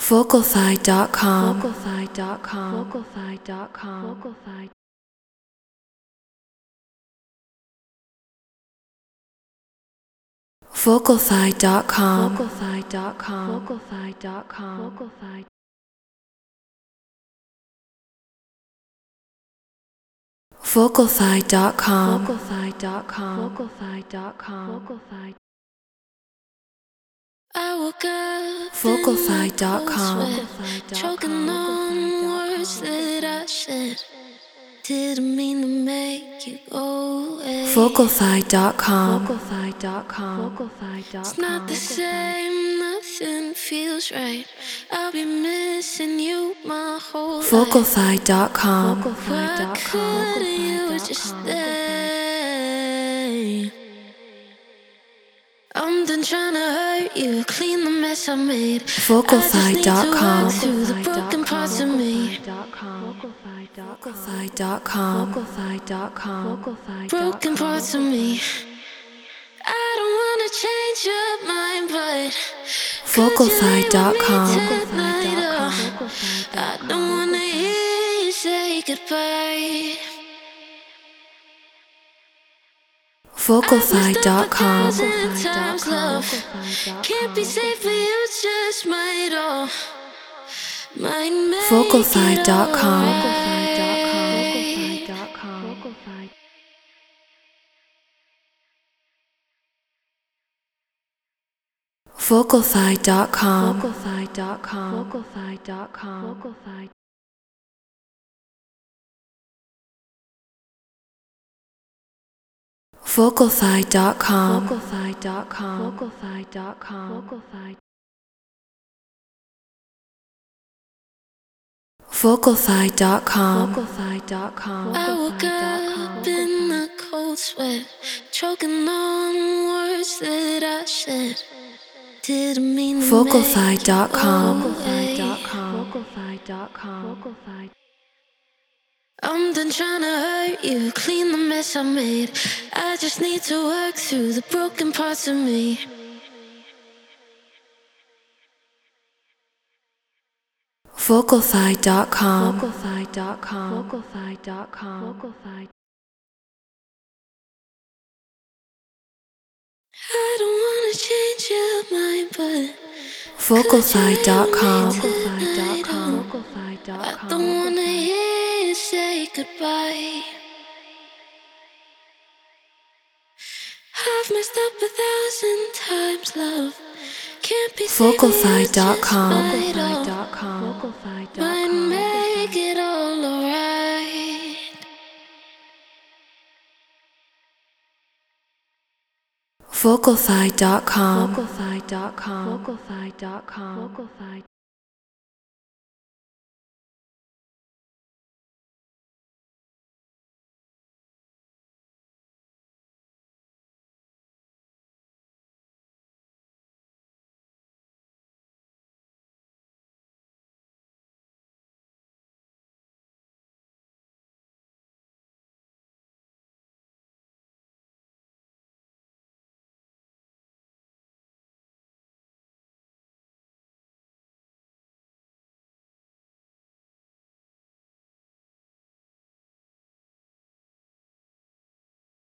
Vocalfy.com. Vocalfy.com. Vocalfy.com. I woke up Vocalfy.com. choking on words that I said. Didn't mean to make you go away. Vocalfy.com. It's not the same, nothing feels right. I'll be missing you my whole life. Vocalfy.com. Why couldn't you just stay? I'm done trying to hurt you, clean the mess I made. Vocalfy.com. I just need to work through the broken parts of me. Vocalfy.com. Broken parts of me. I don't wanna change your mind, but Vocalfy.com. I don't wanna hear you say goodbye. Vocalfy.com. Can't be safe, but you just might make Vocalfy.com. it alright. Vocalfy.com. Vocalfy.com. Vocalfy.com. I woke up in a cold sweat, choking on words that I said. Didn't mean to Vocalfy.com. make you go away. I'm done trying to hurt you, clean the mess I made. I just need to work through the broken parts of me. Vocalfy.com. I don't wanna change your mind, but Vocalfy.com. I don't wanna hear you say goodbye. I've messed up 1,000 times, love. Can't be Vocalfy.com. might make it all alright. Vocalfy.com.